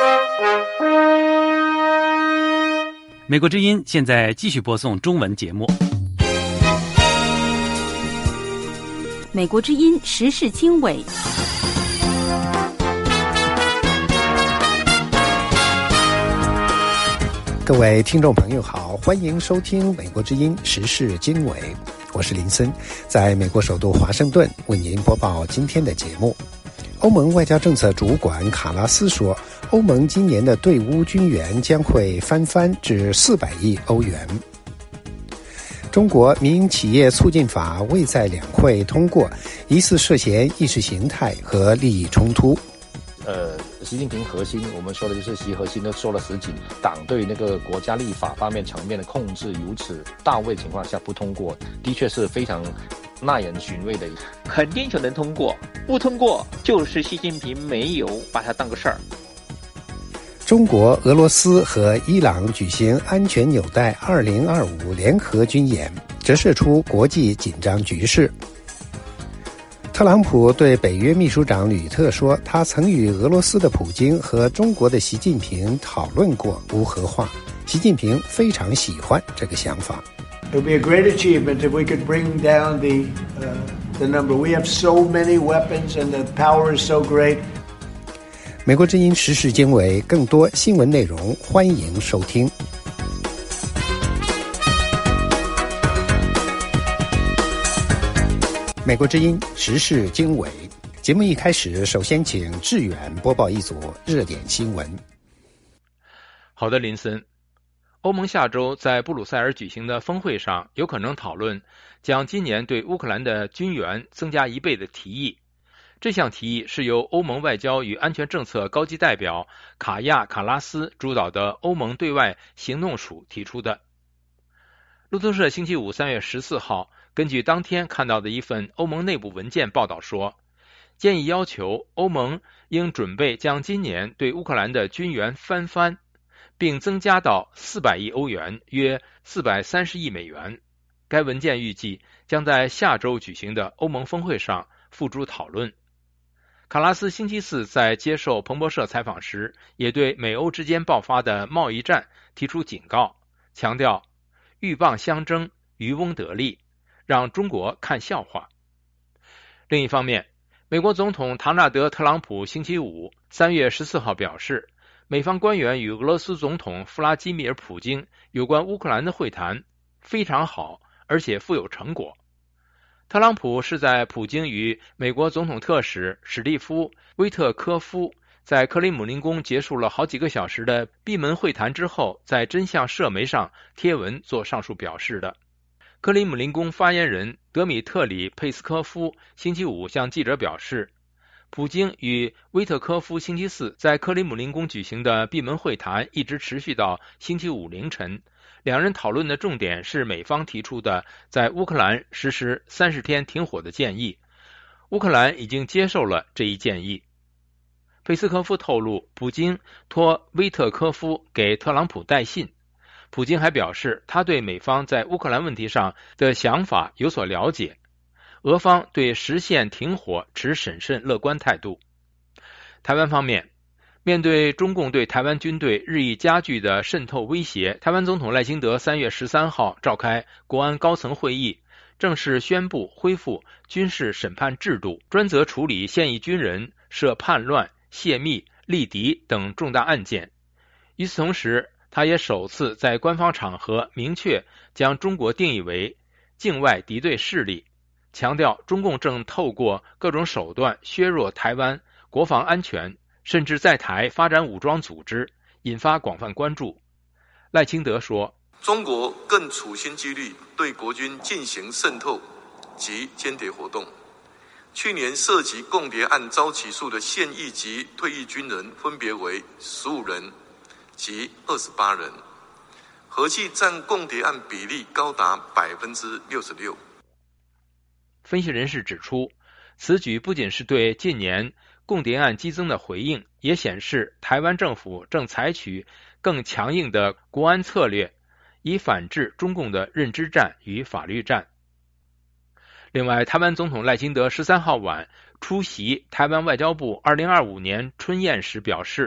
美国之音现在继续播送中文节目。 美国之音时事经纬， 各位听众朋友好，欢迎收听美国之音时事经纬，我是林森，在美国首都华盛顿为您播报今天的节目。欧盟外交政策主管卡拉斯说，欧盟今年的对乌军援将会翻番至400亿欧元。中国民营企业促进法未在两会通过，疑似涉嫌意识形态和利益冲突。 习近平核心，我们说的就是习核心都说了10几年，党对那个国家立法方面层面的控制如此到位情况下不通过，的确是非常耐人寻味的。 肯定就能通过，不通过就是习近平没有把它当个事儿。 中国、俄罗斯和伊朗举行安全纽带2025联合军演，折射出国际紧张局势。特朗普对北约秘书长吕特说，他曾与俄罗斯的普京和中国的习近平讨论过无核化，习近平非常喜欢这个想法。 It would be a great achievement if we could bring down the number. We have so many weapons and the power is so great. 美国之音时事经纬，更多新闻内容欢迎收听。美国之音时事经纬，节目一开始，首先请志远播报一组热点新闻。 好的，林森。欧盟下周在布鲁塞尔举行的峰会上，有可能讨论将今年对乌克兰的军援增加1倍的提议。这项提议是由欧盟外交与安全政策高级代表卡亚·卡拉斯主导的欧盟对外行动署提出的。路透社星期五3月14号根据当天看到的一份欧盟内部文件报道说，建议要求欧盟应准备将今年对乌克兰的军援翻番，并增加到400亿欧元，约430亿美元。该文件预计将在下周举行的欧盟峰会上付诸讨论。卡拉斯星期四在接受彭博社采访时，也对美欧之间爆发的贸易战提出警告，强调鹬蚌相争，渔翁得利，让中国看笑话。另一方面，美国总统唐纳德·特朗普星期五3月14号表示，美方官员与俄罗斯总统弗拉基米尔·普京有关乌克兰的会谈非常好，而且富有成果。特朗普是在普京与美国总统特使史蒂夫·威特科夫在克里姆林宫结束了好几个小时的闭门会谈之后，在真相社媒上贴文做上述表示的。克里姆林宫发言人德米特里·佩斯科夫星期五向记者表示，普京与威特科夫星期四在克里姆林宫举行的闭门会谈一直持续到星期五凌晨，两人讨论的重点是美方提出的在乌克兰实施30天停火的建议。乌克兰已经接受了这一建议。佩斯科夫透露，普京托威特科夫给特朗普带信。普京还表示，他对美方在乌克兰问题上的想法有所了解，俄方对实现停火持审慎乐观态度。台湾方面，面对中共对台湾军队日益加剧的渗透威胁，台湾总统赖清德3月13号召开国安高层会议，正式宣布恢复军事审判制度，专责处理现役军人涉叛乱、泄密、立敌等重大案件。与此同时，他也首次在官方场合明确将中国定义为境外敌对势力，强调中共正透过各种手段削弱台湾国防安全，甚至在台发展武装组织，引发广泛关注。赖清德说， 中国更处心积虑对国军进行渗透及间谍活动。去年涉及共谍案遭起诉的现役及退役军人分别为15人及28人，合计占共谍案比例高达66%。 分析人士指出，此举不仅是对近年共谍案激增的回应，也显示台湾政府正采取更强硬的国安策略，以反制中共的认知战与法律战。另外，台湾总统赖清德13号晚出席台湾外交部2025年春宴时表示，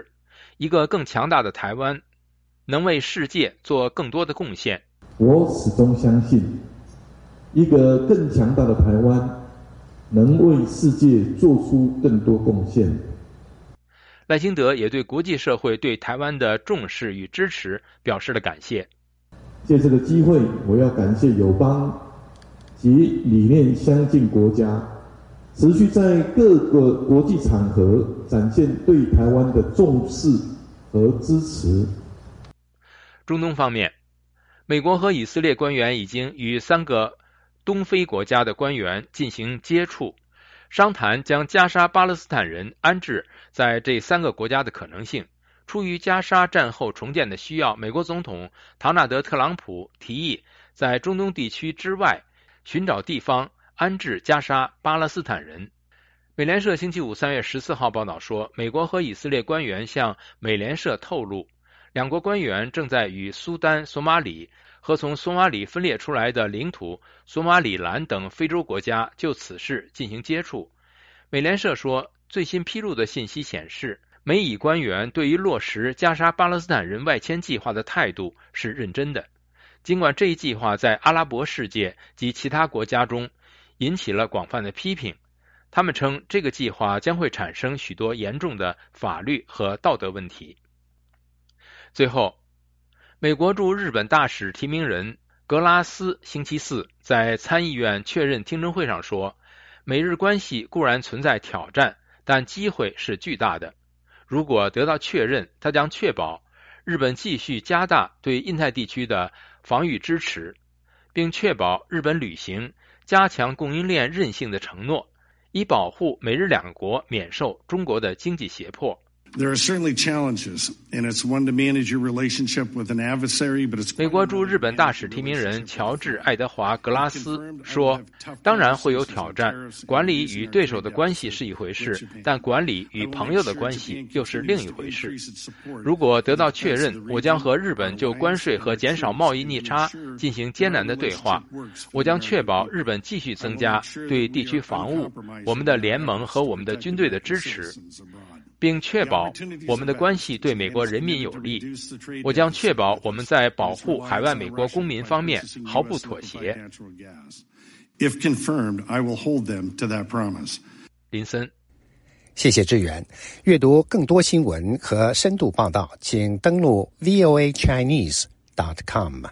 一个更强大的台湾能为世界做更多的贡献。 我始终相信，一个更强大的台湾能为世界做出更多贡献。 赖清德也对国际社会对台湾的重视与支持表示了感谢。 借这个机会，我要感谢友邦及理念相近国家，持续在各个国际场合展现对台湾的重视和支持。 中东方面，美国和以色列官员已经与3个东非国家的官员进行接触，商谈将加沙巴勒斯坦人安置在这3个国家的可能性。出于加沙战后重建的需要，美国总统唐纳德·特朗普提议在中东地区之外寻找地方安置加沙巴勒斯坦人。美联社星期五3月14号报道说，美国和以色列官员向美联社透露，2国官员正在与苏丹、索马里和从索马里分裂出来的领土索马里兰等非洲国家就此事进行接触。美联社说，最新披露的信息显示，美以官员对于落实加沙巴勒斯坦人外迁计划的态度是认真的，尽管这一计划在阿拉伯世界及其他国家中引起了广泛的批评，他们称这个计划将会产生许多严重的法律和道德问题。最后，美国驻日本大使提名人格拉斯星期四在参议院确认听证会上说，美日关系固然存在挑战，但机会是巨大的。如果得到确认，他将确保日本继续加大对印太地区的防御支持，并确保日本履行加强供应链韧性的承诺，以保护美日2个国免受中国的经济胁迫。 There are certainly challenges, and it's one to manage your relationship with an adversary, but it's 美国驻日本大使提名人乔治·爱德华·格拉斯说，当然会有挑战，管理与对手的关系是一回事，但管理与朋友的关系又是另一回事。如果得到确认，我将和日本就关税和减少贸易逆差进行艰难的对话，我将确保日本继续增加对地区防务、我们的联盟和我们的军队的支持，并确保我们的关系对美国人民有利。我将确保我们在保护海外美国公民方面毫不妥协。 If confirmed, I will hold them to that promise. 林森， 谢谢志远。阅读更多新闻和深度报道，请登录 voachinese.com。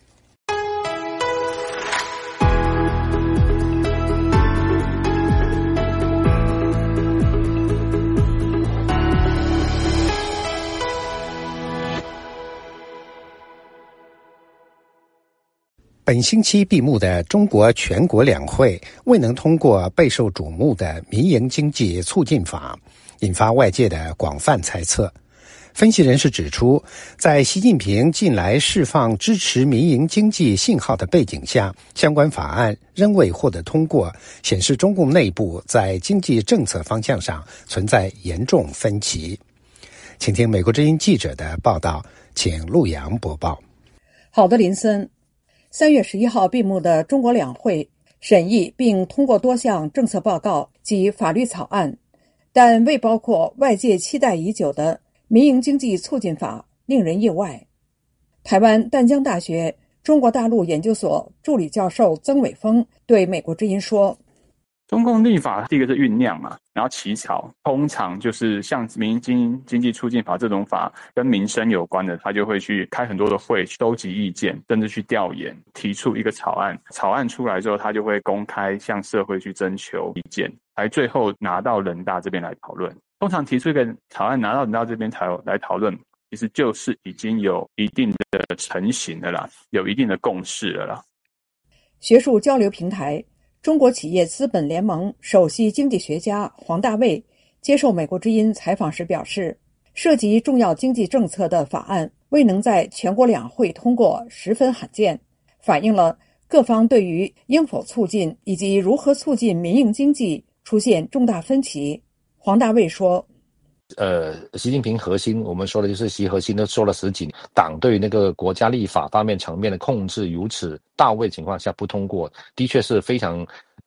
本星期闭幕的中国全国两会未能通过备受瞩目的民营经济促进法，引发外界的广泛猜测。分析人士指出，在习近平近来释放支持民营经济信号的背景下，相关法案仍未获得通过，显示中共内部在经济政策方向上存在严重分歧。请听美国之音记者的报道，请陆阳播报。 好的，林森。3月11号闭幕的中国两会审议并通过多项政策报告及法律草案，但未包括外界期待已久的民营经济促进法，令人意外。台湾淡江大学中国大陆研究所助理教授曾伟峰对美国之音说， 中共立法第一个是酝酿嘛，然后起草，通常就是像民营经济促进法这种法跟民生有关的，他就会去开很多的会，收集意见，甚至去调研，提出一个草案。草案出来之后，他就会公开向社会去征求意见，来最后拿到人大这边来讨论。通常提出一个草案拿到人大这边来讨论，其实就是已经有一定的成型了啦，有一定的共识了啦。 学术交流平台中国企业资本联盟首席经济学家黄大卫接受美国之音采访时表示，涉及重要经济政策的法案未能在全国两会通过十分罕见，反映了各方对于应否促进以及如何促进民营经济出现重大分歧。黄大卫说， 习近平核心，我们说的就是习核心都说了10几年，党对那个国家立法方面层面的控制如此到位情况下不通过，的确是非常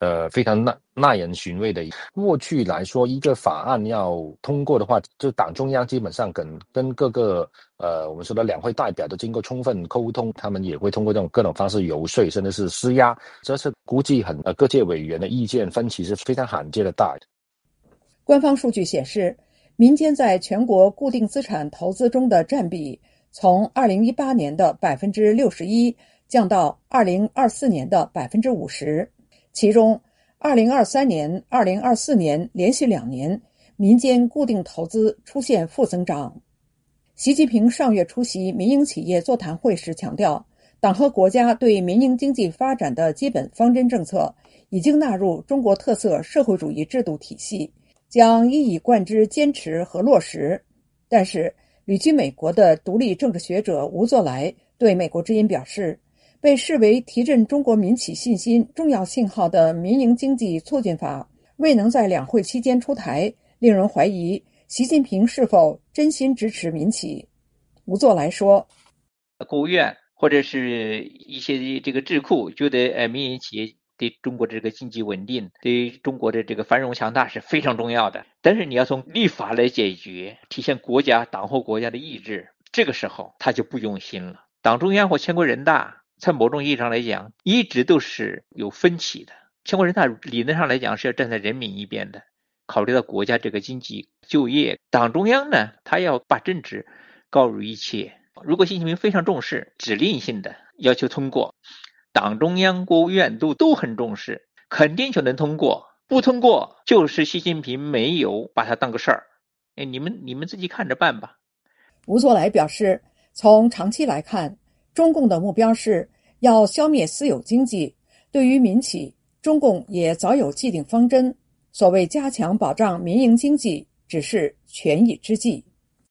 非常耐人寻味的。过去来说，一个法案要通过的话，就党中央基本上跟各个我们说的两会代表都经过充分沟通，他们也会通过这种各种方式游说，甚至是施压。这是估计各界委员的意见分歧是非常罕见的大。 官方数据显示，民间在全国固定资产投资中的占比从2018年的 61% 降到2024年的 50%， 其中2023年、2024年连续2年民间固定投资出现负增长。习近平上月出席民营企业座谈会时强调，党和国家对民营经济发展的基本方针政策已经纳入中国特色社会主义制度体系，将一以贯之坚持和落实。但是旅居美国的独立政治学者吴作来对美国之音表示，被视为提振中国民企信心重要信号的民营经济促进法未能在两会期间出台，令人怀疑习近平是否真心支持民企。吴作来说， 国务院或者是一些这个智库觉得民营企业对中国这个经济稳定，对中国的这个繁荣强大是非常重要的，但是你要从立法来解决，体现国家党或国家的意志，这个时候他就不用心了。党中央或全国人大在某种意义上来讲一直都是有分歧的，全国人大理论上来讲是要站在人民一边的，考虑到国家这个经济就业。党中央呢，他要把政治高于一切。如果习近平非常重视，指令性的要求通过，党中央国务院都很重视，肯定就能通过。不通过就是习近平没有把它当个事儿。你们自己看着办吧。 吴作来表示，从长期来看，中共的目标是要消灭私有经济，对于民企，中共也早有既定方针，所谓加强保障民营经济只是权宜之计。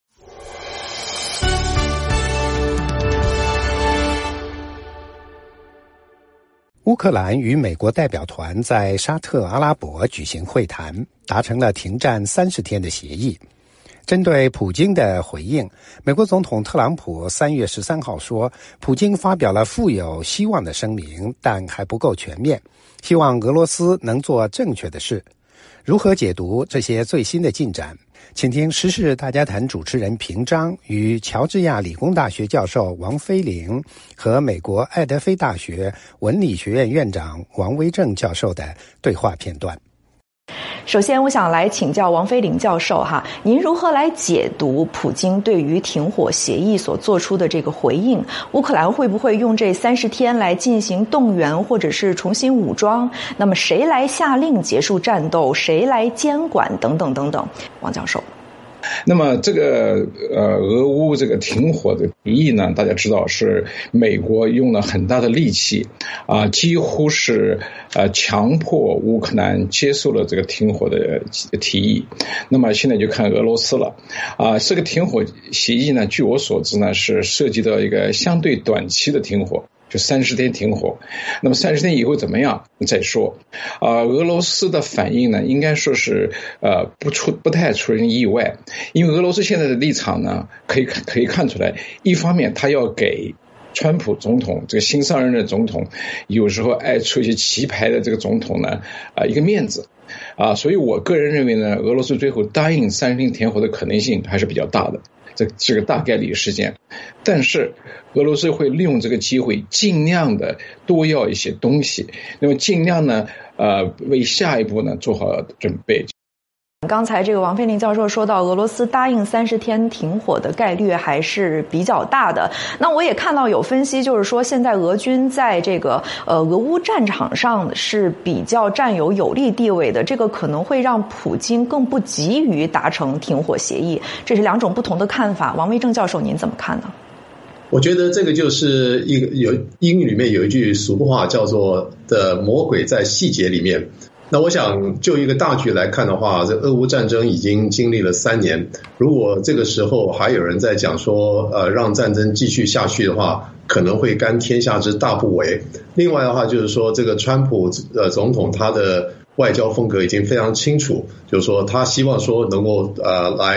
乌克兰与美国代表团在沙特阿拉伯举行会谈，达成了停战30天的协议。针对普京的回应，美国总统特朗普3月13号说，普京发表了富有希望的声明，但还不够全面，希望俄罗斯能做正确的事。如何解读这些最新的进展？请听时事大家谈主持人平章与乔治亚理工大学教授王飞凌和美国爱德菲大学文理学院院长王威正教授的对话片段。 首先我想来请教王飞凌教授哈，您如何来解读普京对于停火协议所做出的这个回应？乌克兰会不会用这30天来进行动员或者是重新武装？那么谁来下令结束战斗？谁来监管？等等等等。王教授。 那么这个俄乌这个停火的提议呢，大家知道是美国用了很大的力气几乎是强迫乌克兰接受了这个停火的提议。那么现在就看俄罗斯了这个停火协议呢，据我所知呢，是涉及到一个相对短期的停火，就30天停火。那么30天以后怎么样再说。俄罗斯的反应呢，应该说是不太出人意外，因为俄罗斯现在的立场呢，可以看出来，一方面他要给川普总统这个新上任的总统，有时候爱出一些棋牌的这个总统呢一个面子所以我个人认为呢，俄罗斯最后答应30天停火的可能性还是比较大的，这个大概率事件。但是俄罗斯会利用这个机会尽量的多要一些东西，那么尽量呢为下一步呢做好准备。 刚才这个王飞凌教授说到，俄罗斯答应30天停火的概率还是比较大的。那我也看到有分析，就是说现在俄军在这个俄乌战场上是比较占有利地位的，这个可能会让普京更不急于达成停火协议。这是2种不同的看法。王威正教授，您怎么看呢？ 我觉得这个就是英语里面有一句俗话叫做的魔鬼在细节里面。那我想就一个大局来看的话，这俄乌战争已经经历了3年，如果这个时候还有人在讲说让战争继续下去的话，可能会干天下之大不韪。另外的话就是说，这个川普总统他的外交风格已经非常清楚，就是说他希望说能够来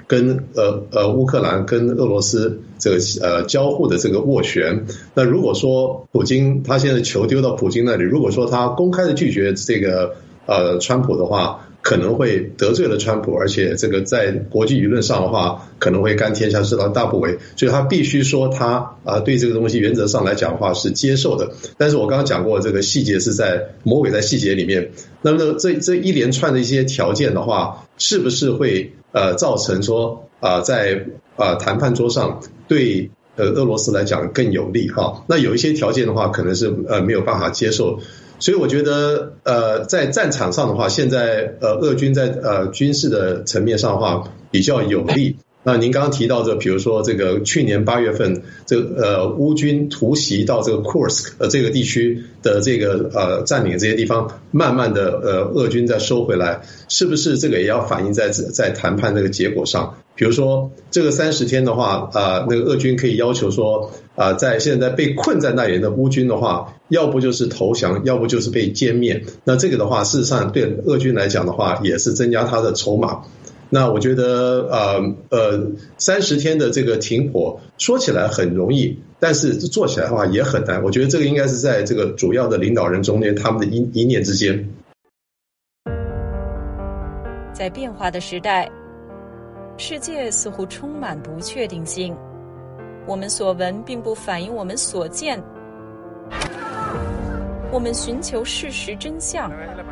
跟乌克兰跟俄罗斯这个交互的这个斡旋。那如果说普京他现在球丢到普京那里，如果说他公开的拒绝这个川普的话，可能会得罪了川普，而且这个在国际舆论上的话，可能会干天下之大不为，所以他必须说他对这个东西原则上来讲的话是接受的。但是我刚刚讲过，这个细节是在魔鬼在细节里面。那么这一连串的一些条件的话，是不是会造成说在谈判桌上对俄罗斯来讲更有利哈？那有一些条件的话，可能是没有办法接受。所以我觉得在战场上的话，现在俄军在军事的层面上的话比较有利。那您刚刚提到的，比如说这个去年8月份，这个乌军突袭到这个库尔斯克这个地区的这个占领这些地方，慢慢的俄军再收回来，是不是这个也要反映在谈判这个结果上？比如说这个30天的话，那个俄军可以要求说，在现在被困在那里的乌军的话，要不就是投降，要不就是被歼灭。那这个的话，事实上对俄军来讲的话，也是增加他的筹码。那我觉得30天的这个停火说起来很容易，但是做起来的话也很难。我觉得这个应该是在这个主要的领导人中间他们的一念之间。 在变化的时代，世界似乎充满不确定性，我们所闻并不反映我们所见，我们寻求事实真相。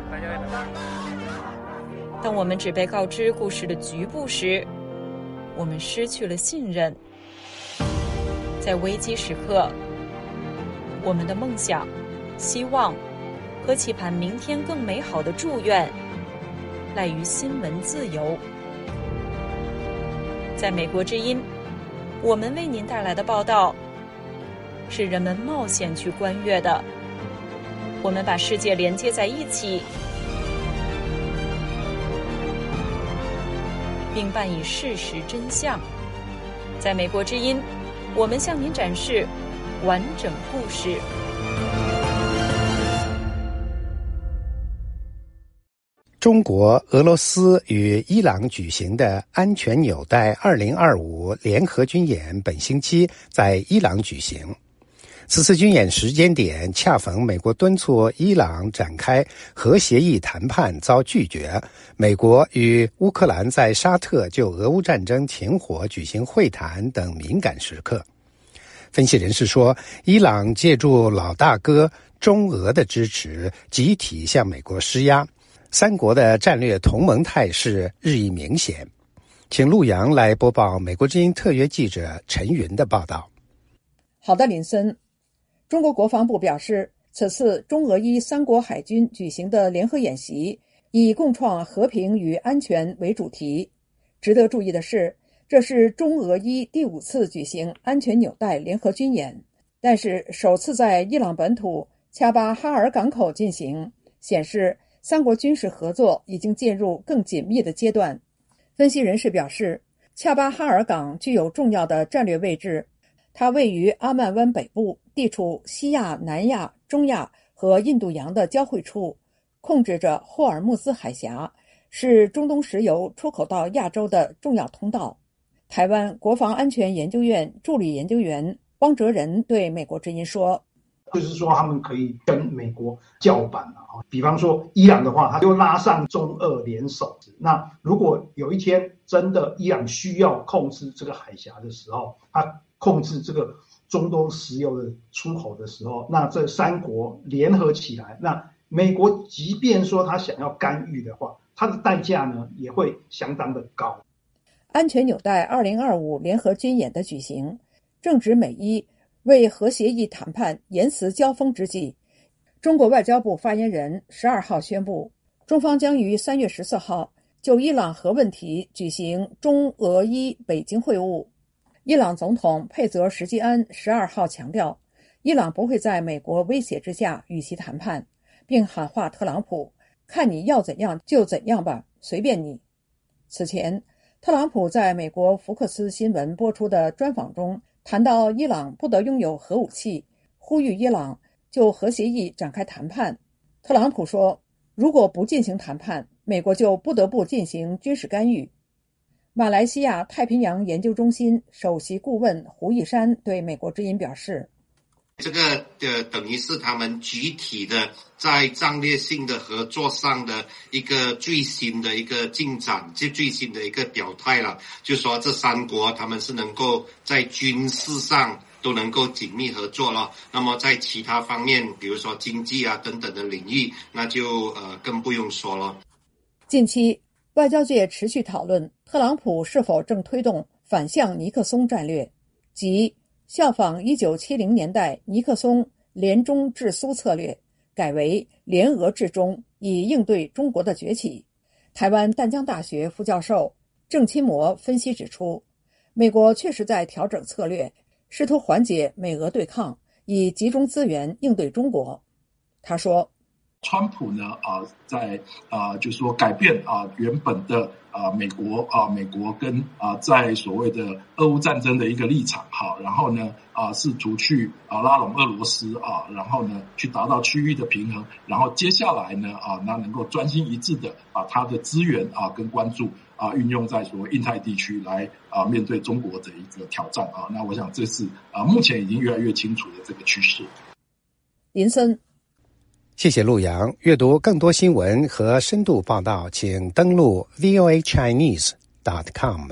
当我们只被告知故事的局部时，我们失去了信任。在危机时刻，我们的梦想、希望和期盼明天更美好的祝愿，赖于新闻自由。在美国之音，我们为您带来的报道是人们冒险去观阅的。我们把世界连接在一起，并伴以事实真相。在美国之音，我们向您展示完整故事。 中国、俄罗斯与伊朗举行的安全纽带2025联合军演本星期在伊朗举行。此次军演时间点恰逢美国敦促伊朗展开核协议谈判遭拒绝，美国与乌克兰在沙特就俄乌战争停火举行会谈等敏感时刻。分析人士说，伊朗借助老大哥中俄的支持，集体向美国施压，三国的战略同盟态势日益明显。请陆阳来播报美国之音特约记者陈云的报道。 好的，林森。中国国防部表示，此次中俄伊三国海军举行的联合演习以共创和平与安全为主题。值得注意的是，这是中俄伊第5次举行安全纽带联合军演，但是首次在伊朗本土恰巴哈尔港口进行，显示三国军事合作已经进入更紧密的阶段。分析人士表示，恰巴哈尔港具有重要的战略位置，它位于阿曼湾北部，地处西亚、南亚、中亚和印度洋的交汇处，控制着霍尔木兹海峡，是中东石油出口到亚洲的重要通道。台湾国防安全研究院助理研究员汪哲仁对美国之音说， 就是说他们可以跟美国叫板啊，比方说伊朗的话，他就拉上中俄联手。那如果有一天真的伊朗需要控制这个海峡的时候，他控制这个中东石油的出口的时候，那这三国联合起来，那美国即便说他想要干预的话，它的代价呢也会相当的高。 安全纽带2025联合军演的举行，正值美伊为核协议谈判言辞交锋之际。中国外交部发言人12号宣布，中方将于3月14号就伊朗核问题举行中俄伊北京会晤。伊朗总统佩泽什基安12号强调，伊朗不会在美国威胁之下与其谈判，并喊话特朗普，看你要怎样就怎样吧，随便你。此前，特朗普在美国福克斯新闻播出的专访中谈到伊朗不得拥有核武器，呼吁伊朗就核协议展开谈判。特朗普说，如果不进行谈判，美国就不得不进行军事干预。 马来西亚太平洋研究中心首席顾问胡一山对美国之音表示， 这个等于是他们集体的在战略性的合作上的一个最新的一个进展，最新的一个表态了，就说这三国他们是能够在军事上都能够紧密合作了，那么在其他方面比如说经济啊等等的领域，那就更不用说了。 近期外交界持续讨论特朗普是否正推动反向尼克松战略，即效仿1970年代尼克松联中制苏策略，改为联俄制中，以应对中国的崛起。台湾淡江大学副教授郑钦模分析指出，美国确实在调整策略，试图缓解美俄对抗，以集中资源应对中国。他说， 川普呢就是说改变原本的美国跟在所谓的俄乌战争的一个立场，好，然后呢试图去拉拢俄罗斯然后呢去达到区域的平衡，然后接下来呢那能够专心一致的把他的资源跟关注运用在所谓印太地区来面对中国的一个挑战那我想这是目前已经越来越清楚的这个趋势。 林森， 谢谢陆阳。阅读更多新闻和深度报道，请登录 voachinese.com。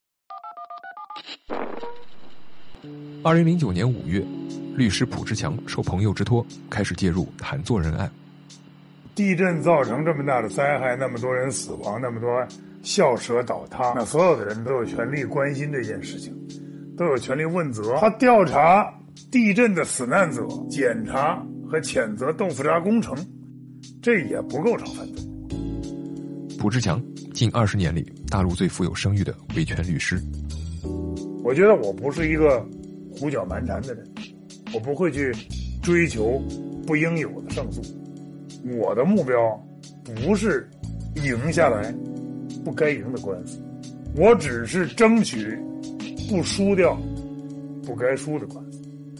2009年5月，律师卜志强受朋友之托开始介入谈作人案。 地震造成这么大的灾害，那么多人死亡，那么多校舍倒塌，那所有的人都有权利关心这件事情，都有权利问责。他调查地震的死难者，检查和谴责豆腐渣工程，这也不构成犯罪。 卜志强近20年里大陆最富有声誉的维权律师。 我觉得我不是一个胡搅蛮缠的人，我不会去追求不应有的胜诉。我的目标不是赢下来不该赢的官司，我只是争取不输掉不该输的官司。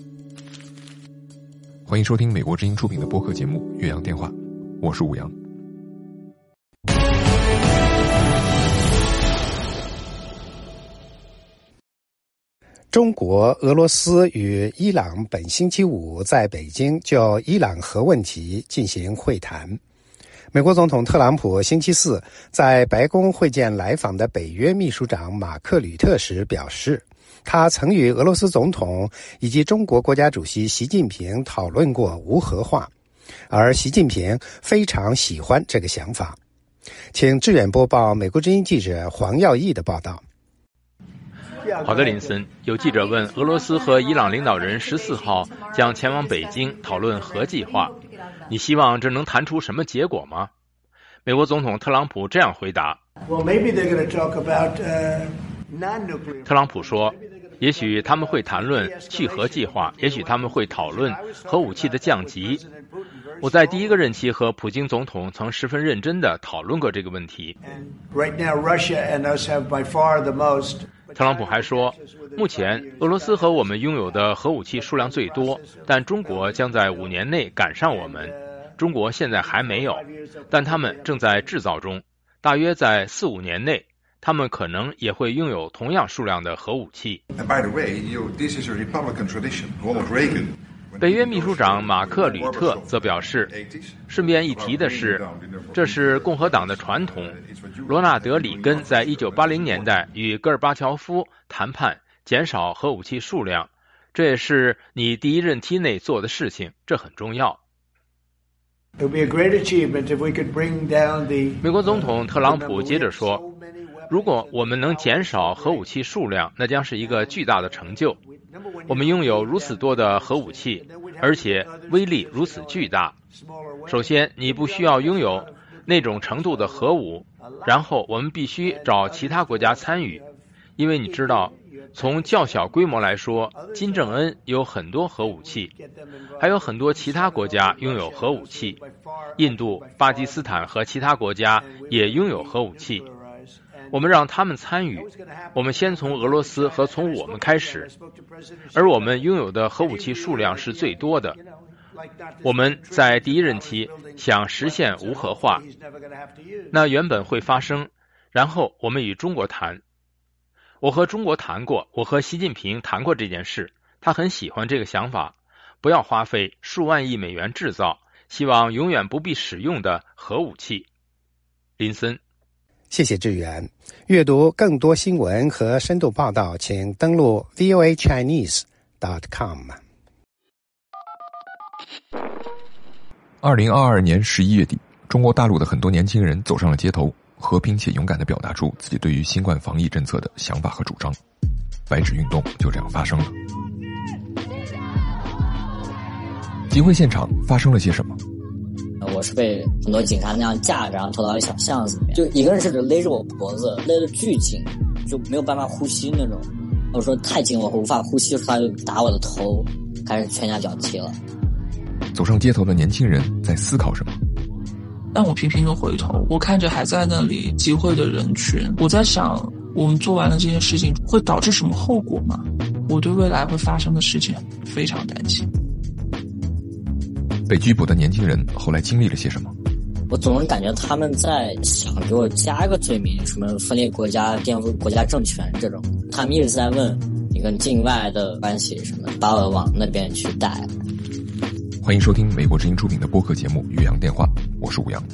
欢迎收听美国之音出品的播客节目《岳阳电话》，我是武阳。 中国、俄罗斯与伊朗本星期五在北京就伊朗核问题进行会谈。美国总统特朗普星期四在白宫会见来访的北约秘书长马克·吕特时表示，他曾与俄罗斯总统以及中国国家主席习近平讨论过无核化，而习近平非常喜欢这个想法。请志远播报美国之音记者黄耀义的报道。 好的，林森。有记者问，俄罗斯和伊朗领导人14号将前往北京讨论核计划，你希望这能谈出什么结果吗？美国总统特朗普这样回答。特朗普说，也许他们会谈论去核计划，也许他们会讨论核武器的降级。我在第一个任期和普京总统曾十分认真地讨论过这个问题。特朗普还说，目前俄罗斯和我们拥有的核武器数量最多，但中国将在5年内赶上我们。中国现在还没有，但他们正在制造中，大约在4-5年内，他们可能也会拥有同样数量的核武器。北约秘书长马克·吕特则表示，顺便一提的是，这是共和党的传统。罗纳德·里根在1980年代与戈尔巴乔夫谈判减少核武器数量，这也是你第一任期内做的事情，这很重要。美国总统特朗普接着说，如果我们能减少核武器数量，那将是一个巨大的成就。我们拥有如此多的核武器，而且威力如此巨大。首先，你不需要拥有那种程度的核武，然后我们必须找其他国家参与，因为你知道，从较小规模来说，金正恩有很多核武器，还有很多其他国家拥有核武器，印度、巴基斯坦和其他国家也拥有核武器。我们让他们参与，我们先从俄罗斯和从我们开始，而我们拥有的核武器数量是最多的。我们在第一任期想实现无核化，那原本会发生，然后我们与中国谈， 我和中国谈过，我和习近平谈过这件事，他很喜欢这个想法，不要花费数万亿美元制造，希望永远不必使用的核武器。林森， 谢谢志远。阅读更多新闻和深度报道，请登录 voachinese.com。 2022年11月底，中国大陆的很多年轻人走上了街头，和平且勇敢地表达出自己对于新冠防疫政策的想法和主张。白纸运动就这样发生了。集会现场发生了些什么？ 我是被很多警察那样架着，然后拖到一小巷子里面，就一个人甚至勒着我脖子，勒得巨紧，就没有办法呼吸那种。我说太紧，我无法呼吸，他就打我的头，开始拳打脚踢了。 走上街头的年轻人在思考什么？ 但我频频地回头，我看着还在那里集会的人群，我在想，我们做完了这件事情会导致什么后果吗？我对未来会发生的事情非常担心。 被拘捕的年轻人后来经历了些什么？ 我总是感觉他们在想给我加一个罪名，什么分裂国家、颠覆国家政权这种。他们一直在问你跟境外的关系什么，把我往那边去带。 欢迎收听美国之音出品的播客节目《岳阳电话》，我是吴阳。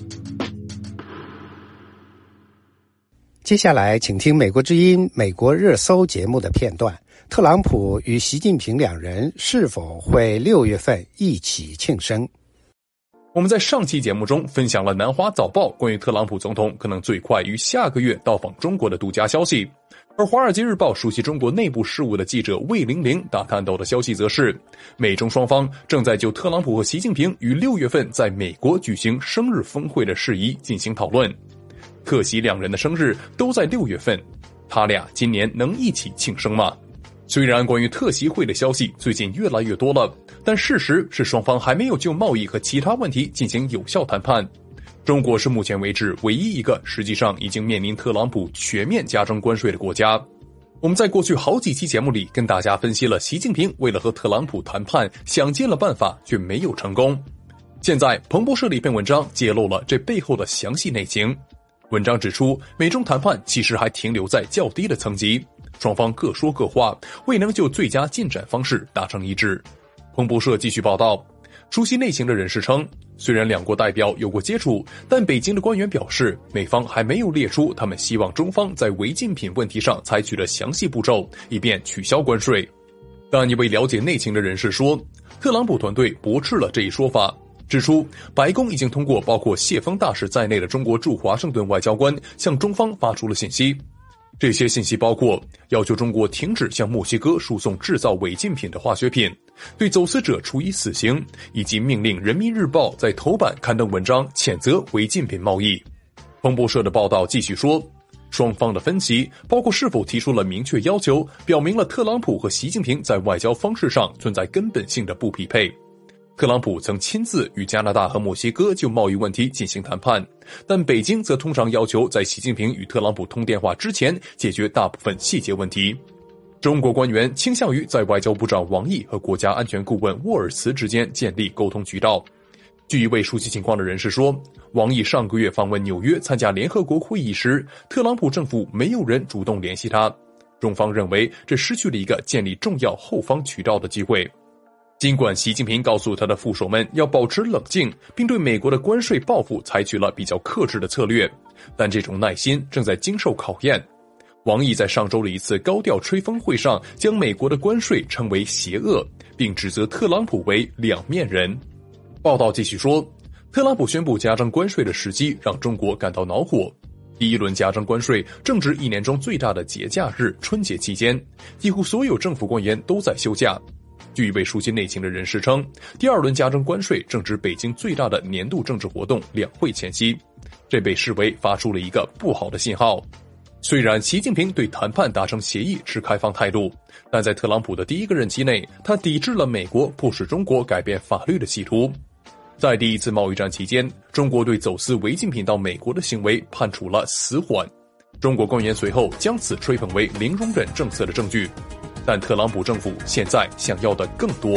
接下来请听美国之音美国热搜节目的片段。特朗普与习近平两人是否会6月份一起庆生？ 我们在上期节目中分享了南华早报关于特朗普总统可能最快于下个月到访中国的独家消息，而华尔街日报熟悉中国内部事务的记者魏玲玲打探到的消息则是，美中双方正在就特朗普和习近平于6月份在美国举行生日峰会的事宜进行讨论。特习两人的生日都在6月份，他俩今年能一起庆生吗？虽然关于特习会的消息最近越来越多了，但事实是双方还没有就贸易和其他问题进行有效谈判。中国是目前为止唯一一个实际上已经面临特朗普全面加征关税的国家。我们在过去好几期节目里跟大家分析了习近平为了和特朗普谈判想尽了办法却没有成功。现在彭博社的一篇文章揭露了这背后的详细内情。文章指出，美中谈判其实还停留在较低的层级，双方各说各话，未能就最佳进展方式达成一致。彭博社继续报道，熟悉内情的人士称，虽然两国代表有过接触，但北京的官员表示，美方还没有列出他们希望中方在违禁品问题上采取的详细步骤，以便取消关税。但一位了解内情的人士说，特朗普团队驳斥了这一说法，指出白宫已经通过包括谢峰大使在内的中国驻华盛顿外交官向中方发出了信息。这些信息包括要求中国停止向墨西哥输送制造违禁品的化学品，对走私者处以死刑，以及命令人民日报在头版刊登文章谴责违禁品贸易。彭博社的报道继续说，双方的分歧包括是否提出了明确要求，表明了特朗普和习近平在外交方式上存在根本性的不匹配。特朗普曾亲自与加拿大和墨西哥就贸易问题进行谈判，但北京则通常要求在习近平与特朗普通电话之前解决大部分细节问题。中国官员倾向于在外交部长王毅和国家安全顾问沃尔茨之间建立沟通渠道。据一位熟悉情况的人士说，王毅上个月访问纽约参加联合国会议时，特朗普政府没有人主动联系他，中方认为这失去了一个建立重要后方渠道的机会。尽管习近平告诉他的副手们要保持冷静，并对美国的关税报复采取了比较克制的策略，但这种耐心正在经受考验。王毅在上周的一次高调吹风会上将美国的关税称为邪恶，并指责特朗普为两面人。报道继续说，特朗普宣布加征关税的时机让中国感到恼火。第一轮加征关税正值一年中最大的节假日春节期间，几乎所有政府官员都在休假。据一位熟悉内情的人士称，第二轮加征关税正值北京最大的年度政治活动两会前夕，这被视为发出了一个不好的信号。虽然习近平对谈判达成协议持开放态度，但在特朗普的第一个任期内，他抵制了美国迫使中国改变法律的企图。在第一次贸易战期间，中国对走私违禁品到美国的行为判处了死缓，中国官员随后将此吹捧为零容忍政策的证据。但特朗普政府现在想要的更多。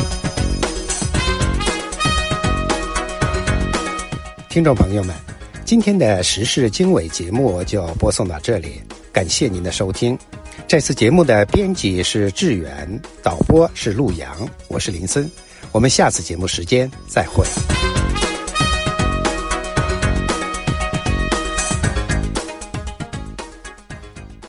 听众朋友们， 今天的时事经纬节目就播送到这里，感谢您的收听。这次节目的编辑是志远，导播是陆阳，我是林森。我们下次节目时间再会。